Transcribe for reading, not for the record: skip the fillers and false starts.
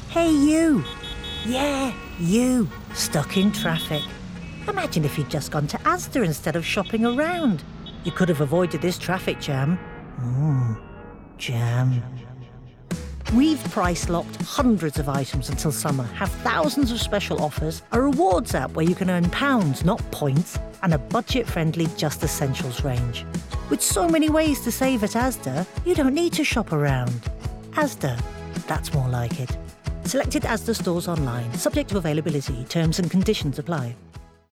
Hey, you! Yeah, you, stuck in traffic. Imagine if you'd just gone to Asda instead of shopping around. You could have avoided this traffic jam. Jam. We've price-locked hundreds of items until summer, have thousands of special offers, a rewards app where you can earn pounds, not points, and a budget-friendly Just Essentials range. With so many ways to save at Asda, you don't need to shop around. Asda, that's more like it. Selected Asda stores online, subject to availability, terms and conditions apply.